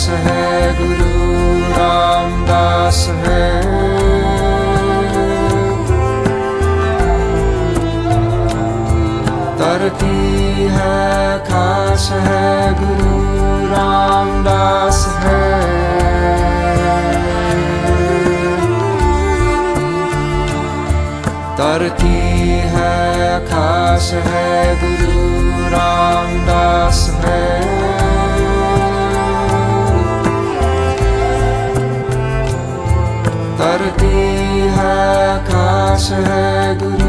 है गुरु रामदास है। तरती है खास है गुरु रामदास है। तरती है खास है गुरु रामदास है। तरती है खास है गुरु